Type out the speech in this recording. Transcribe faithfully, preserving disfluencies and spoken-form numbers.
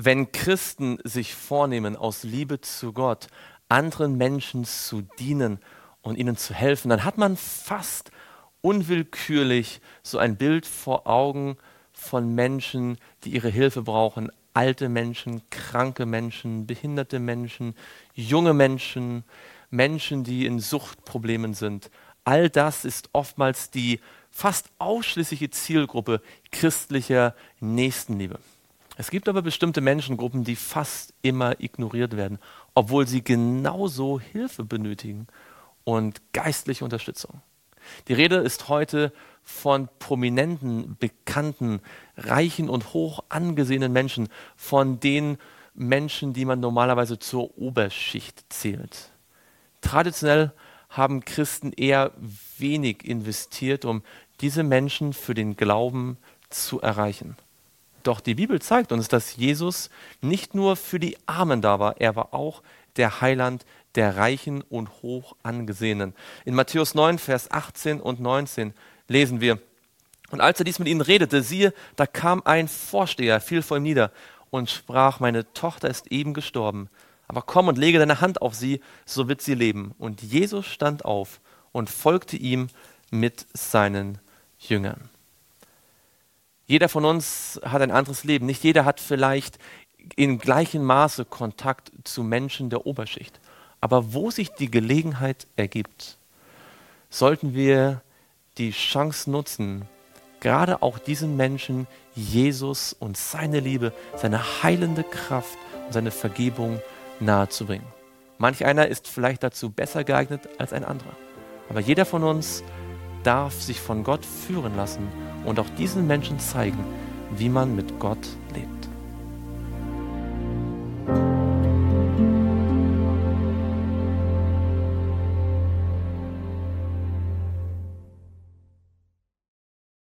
Wenn Christen sich vornehmen, aus Liebe zu Gott, anderen Menschen zu dienen und ihnen zu helfen, dann hat man fast unwillkürlich so ein Bild vor Augen von Menschen, die ihre Hilfe brauchen. Alte Menschen, kranke Menschen, behinderte Menschen, junge Menschen, Menschen, die in Suchtproblemen sind. All das ist oftmals die fast ausschließliche Zielgruppe christlicher Nächstenliebe. Es gibt aber bestimmte Menschengruppen, die fast immer ignoriert werden, obwohl sie genauso Hilfe benötigen und geistliche Unterstützung. Die Rede ist heute von prominenten, bekannten, reichen und hoch angesehenen Menschen, von den Menschen, die man normalerweise zur Oberschicht zählt. Traditionell haben Christen eher wenig investiert, um diese Menschen für den Glauben zu erreichen. Doch die Bibel zeigt uns, dass Jesus nicht nur für die Armen da war, er war auch der Heiland der Reichen und hoch angesehenen. In Matthäus neun, Vers achtzehn und neunzehn lesen wir: Und als er dies mit ihnen redete, siehe, da kam ein Vorsteher, fiel vor ihm nieder und sprach: Meine Tochter ist eben gestorben, aber komm und lege deine Hand auf sie, so wird sie leben. Und Jesus stand auf und folgte ihm mit seinen Jüngern. Jeder von uns hat ein anderes Leben. Nicht jeder hat vielleicht in gleichem Maße Kontakt zu Menschen der Oberschicht. Aber wo sich die Gelegenheit ergibt, sollten wir die Chance nutzen, gerade auch diesen Menschen Jesus und seine Liebe, seine heilende Kraft und seine Vergebung nahezubringen. Manch einer ist vielleicht dazu besser geeignet als ein anderer. Aber jeder von uns darf sich von Gott führen lassen und auch diesen Menschen zeigen, wie man mit Gott lebt.